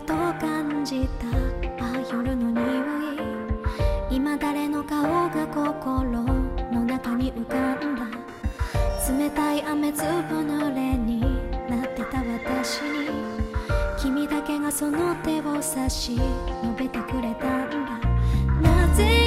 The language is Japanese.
と感じた夜の匂い、今誰の顔が心の中に浮かんだ。冷たい雨粒濡れになってた私に、君だけがその手を差し伸べてくれたんだ。なぜ